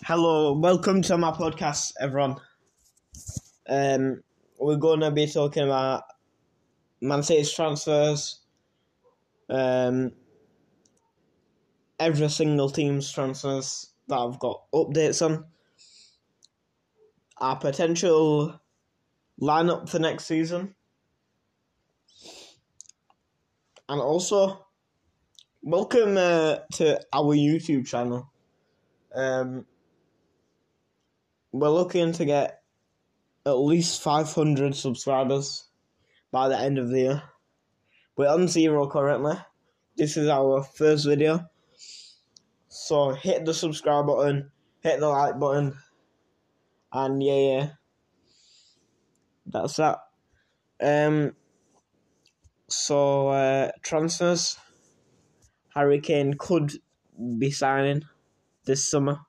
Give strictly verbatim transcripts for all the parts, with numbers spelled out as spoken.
Hello, welcome to my podcast, everyone. Um, we're going to be talking about Man City's transfers, um, every single team's transfers that I've got updates on, our potential lineup for next season, and also welcome uh, to our YouTube channel. Um, we're looking to get at least five hundred subscribers by the end of the year. We're on zero currently. This is our first video. So hit the subscribe button, hit the like button, and yeah, yeah. That's that. Um so uh transfers. Harry Kane could be signing this summer.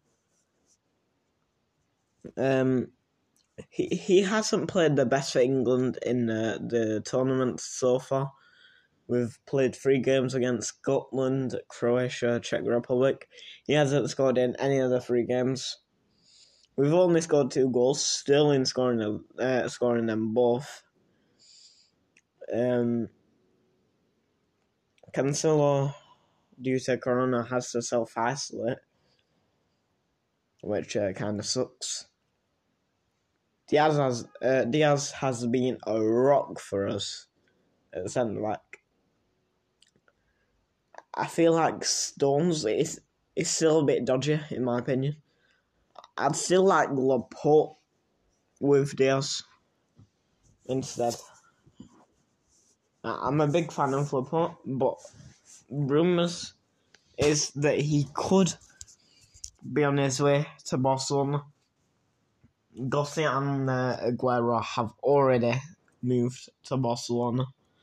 Um he he hasn't played the best for England in uh, the tournament so far. We've played three games against Scotland, Croatia, Czech Republic. He hasn't scored in any of the three games. We've only scored two goals, Sterling scoring them, uh, scoring them both. Um, Cancelo, due to Corona, has to self-isolate, which uh, kind of sucks. Diaz has uh, Diaz has been a rock for us at the centre back. I feel like Stones is is still a bit dodgy in my opinion. I'd still like Laporte with Diaz instead. I'm a big fan of Laporte, but rumours is that he could be on his way to Barcelona. Gossi and uh, Aguero have already moved to Barcelona.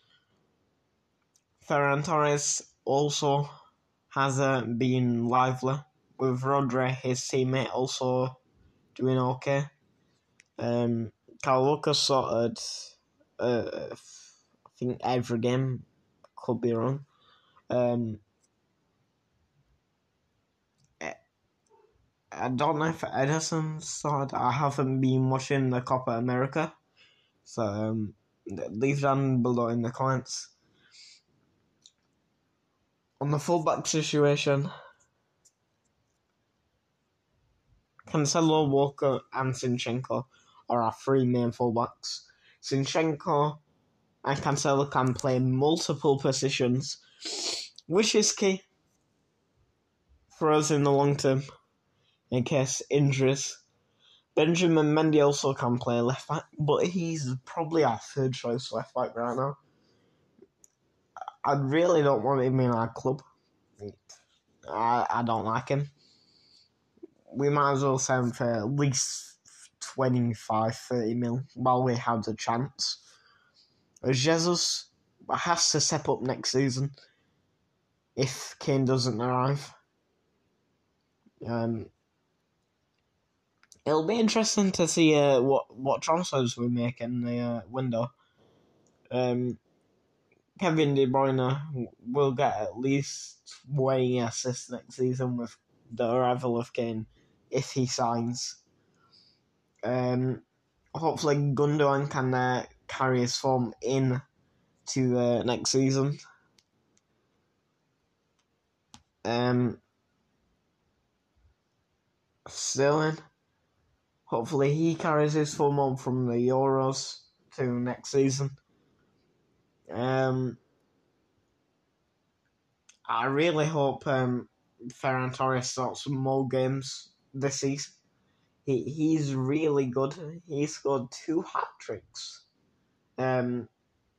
Ferran Torres also has uh, been lively, with Rodri, his teammate, also doing okay. Um, Kyle Walker sorted, uh, I think every game, could be wrong. Um, I don't know if Edison started. I haven't been watching the Copa America, so um, leave down below in the comments. On the fullback situation, Cancelo, Walker, and Zinchenko are our three main fullbacks. Zinchenko and Cancelo can play multiple positions, which is key for us in the long term, in case injuries. Benjamin Mendy also can play left back, but he's probably our third choice left back right now. I really don't want him in our club. I, I don't like him. We might as well send for at least twenty-five, thirty mil while we have the chance. Jesus has to step up next season if Kane doesn't arrive. Um, it'll be interesting to see uh, what, what transfers we make in the uh, window. Um, Kevin De Bruyne will get at least twenty assists next season with the arrival of Kane if he signs. Um, hopefully Gundogan can uh, carry his form in to uh, next season. Um, Sterling, hopefully he carries his form on from the Euros to next season. Um, I really hope um, Ferran Torres starts some more games this season. He he's really good. He scored two hat tricks. Um,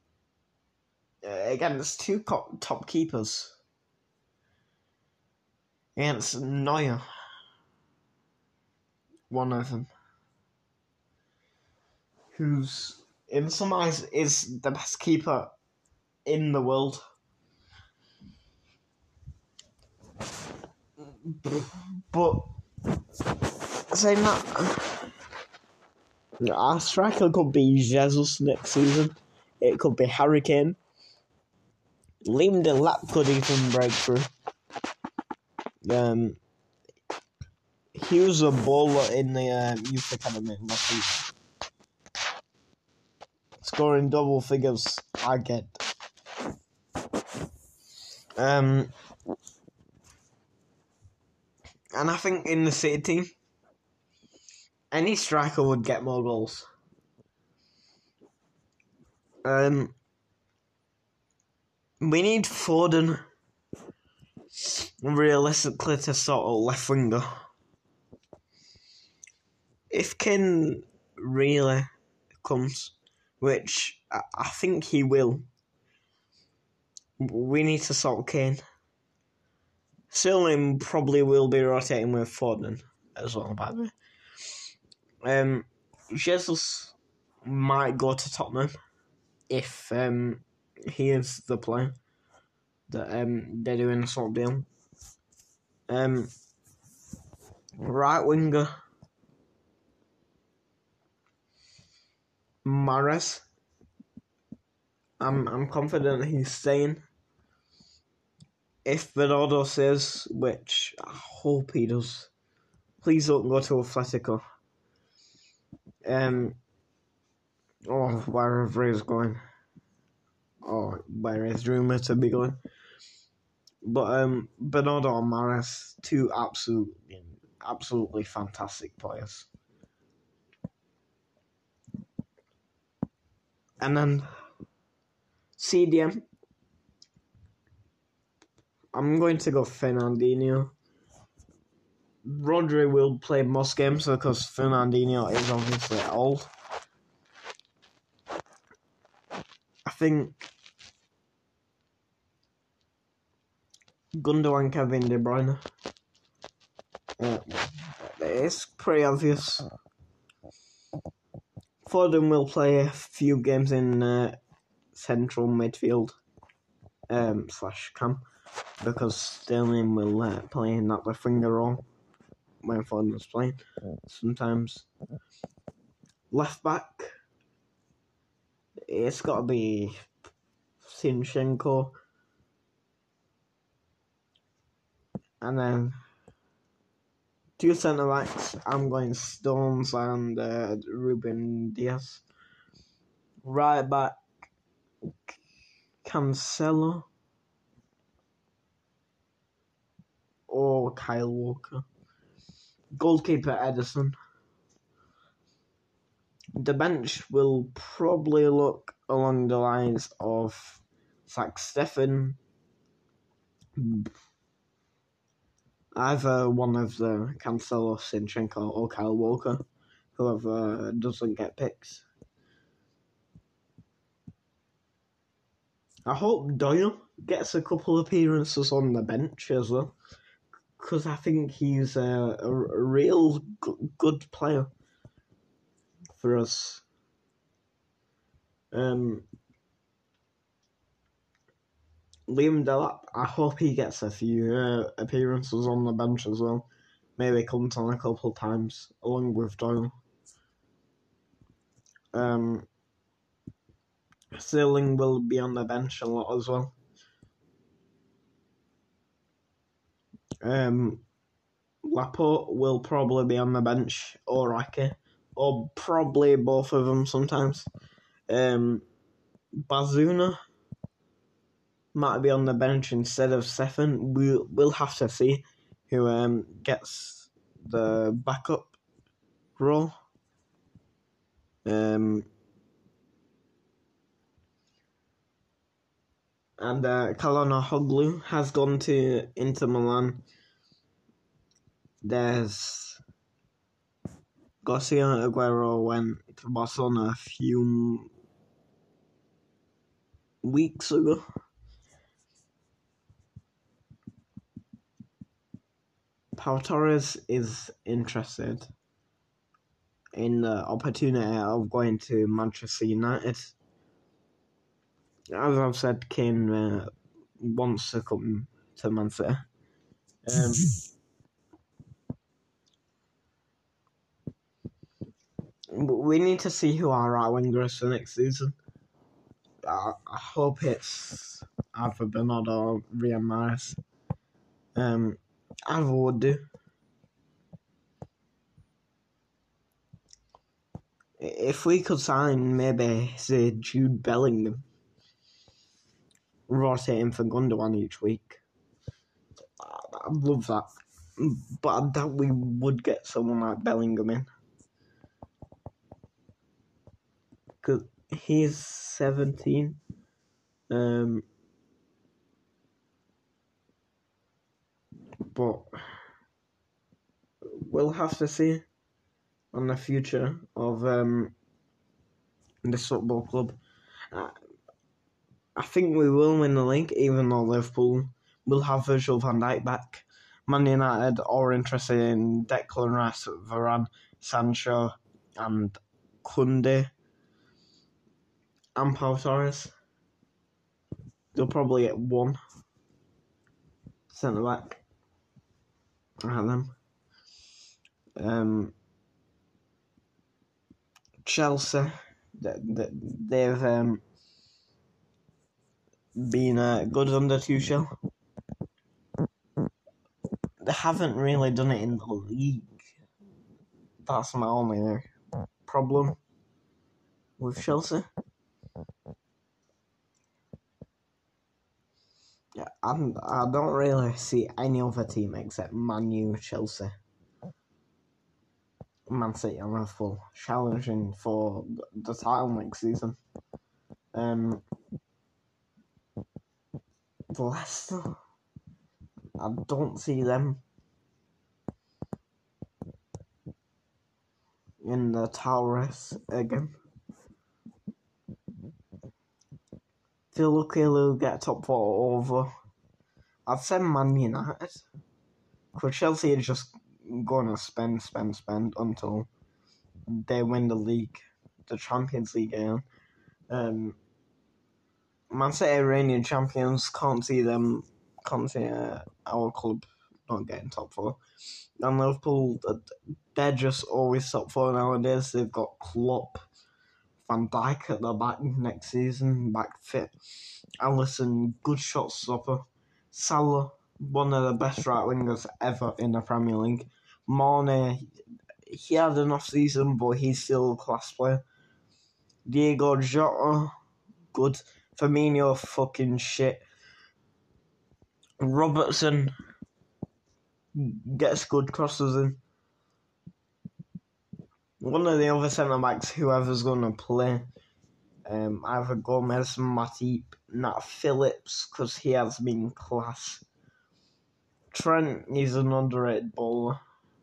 against two top, top keepers. Against Neuer. One of them. Who's, in some eyes, is the best keeper in the world. But, saying that, our striker could be Jesus next season. It could be Harry Kane. Liam Delap could even break through. Um, He was a baller in the uh, youth academy last season. Scoring double figures, I get. Um, and I think in the City team, any striker would get more goals. Um, we need Foden, realistically, to sort of left winger. If Kane really comes, which I, I think he will, we need to sort Kane. Sterling probably will be rotating with Foden as well, by the way. Um, Jesus might go to Tottenham if um, he is the player that um, they're doing a sort of deal. Um, right winger, Mahrez. I'm I'm confident he's staying. If Bernardo says, which I hope he does, please don't go to Atletico. Um, or wherever he's going. Or where he's rumoured to be going. But um, Bernardo and Mahrez, two absolutely, absolutely fantastic players. And then C D M. I'm going to go Fernandinho. Rodri will play most games because Fernandinho is obviously old. I think Gundogan, Kevin De Bruyne. Uh, it's pretty obvious. Foden will play a few games in uh, central midfield um, slash cam because Sterling will uh, play in that left winger role when Foden's playing. Sometimes left back, it's got to be Zinchenko, and then two centre backs. I'm going Stones and uh, Ruben Diaz. Right back, Cancelo or Kyle Walker. Goalkeeper Ederson. The bench will probably look along the lines of Zach Steffen, either one of the Cancelo, Zinchenko or Kyle Walker, whoever doesn't get picks. I hope Doyle gets a couple appearances on the bench as well, because I think he's a, a, a real g- good player for us. Um, Liam Delap, I hope he gets a few uh, appearances on the bench as well. Maybe comes on a couple times along with Doyle. Um, Sterling will be on the bench a lot as well. Um, Laporte will probably be on the bench, or Ake, or probably both of them sometimes. Um, Bazuna might be on the bench instead of Stefan. We'll, we'll have to see who um gets the backup role. Um, and uh, Calhanoglu has gone to Inter Milan. There's Garcia Aguero went to Barcelona a few weeks ago. Pau Torres is interested in the opportunity of going to Manchester United. As I've said, Kane uh, wants to come to Man City. Um, we need to see who our right winger is for next season. I, I hope it's either Bernardo or Riyad Mahrez. Um, either would do. if we could sign maybe, say, Jude Bellingham, rotating for Gundogan each week, I'd love that. But I doubt we would get someone like Bellingham in. Because he's seventeen. Um, but we'll have to see on the future of um, this football club. Uh, I think we will win the league, even though Liverpool will have Virgil van Dijk back. Man United are interested in Declan Rice, Varane, Sancho, and Koundé, and Pau Torres. They'll probably get one centre back out of them. Um, Chelsea, they've um, been uh, good under Tuchel. They haven't really done it in the league. That's my only problem with Chelsea. Yeah, I'm, I don't really see any other team except Man U, Chelsea, Man City and Liverpool challenging for the title next season. Um, Leicester, I don't see them in the title race again. Feel lucky they'll get top four over. I'd say Man United. Because Chelsea are just going to spend, spend, spend until they win the league, the Champions League again. Um, Man City reigning champions, can't see them, can't see uh, our club not getting top four. And Liverpool, they're just always top four nowadays. They've got Klopp, Van Dijk at the back next season, back fit. Alisson, good shot stopper. Salah, one of the best right wingers ever in the Premier League. Mane, he had an off season, but he's still a class player. Diego Jota, good. Firmino, fucking shit. Robertson gets good crosses in. One of the other centre backs, whoever's going to play, um, either Gomez, Matip, Nat Phillips, because he has been class. Trent is an underrated bowler.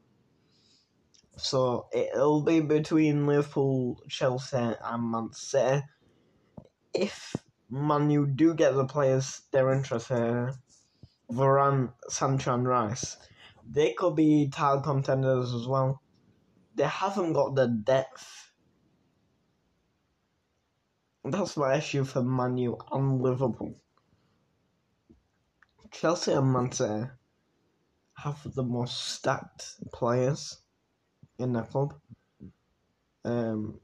So it'll be between Liverpool, Chelsea, and Man City. If Man U do get the players they're interested in, Varane, Sancho, and Rice, they could be title contenders as well. They haven't got the depth. That's my issue for Man U and Liverpool. Chelsea and Man City have the most stacked players in their club. Um,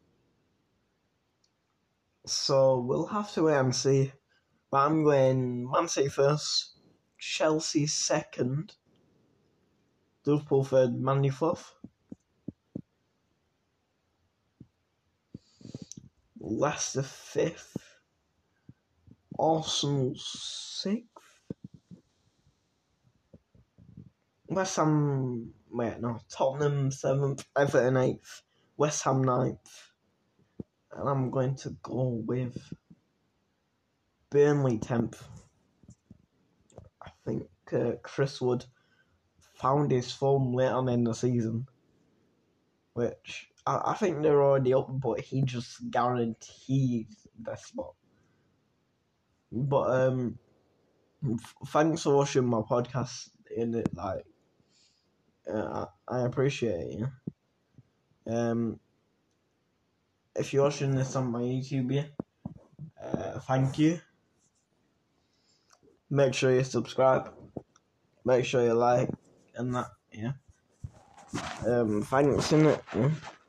so we'll have to wait and see. But I'm going Man City first, Chelsea second, Liverpool third, Man U fourth. Leicester fifth, Arsenal sixth, West Ham, wait, no, Tottenham seventh, Everton eighth, West Ham ninth, and I'm going to go with Burnley tenth. I think uh, Chris Wood found his form late on in the season, which I, I think they're already up, but he just guaranteed their spot. But um, f- thanks for watching my podcast. In it, like, uh, I appreciate it. Yeah? Um, if you're watching this on my YouTube, yeah, uh, thank you. Make sure you subscribe. Make sure you like and that. Yeah. Um, thanks, innit? Yeah.